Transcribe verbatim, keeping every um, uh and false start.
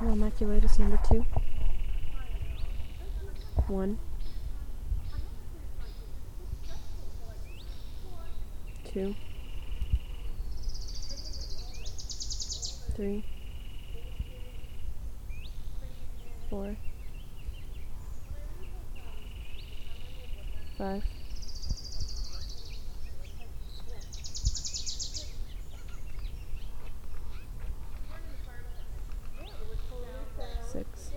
Maculatus number two. One. Two. Three. Four. Five. Six.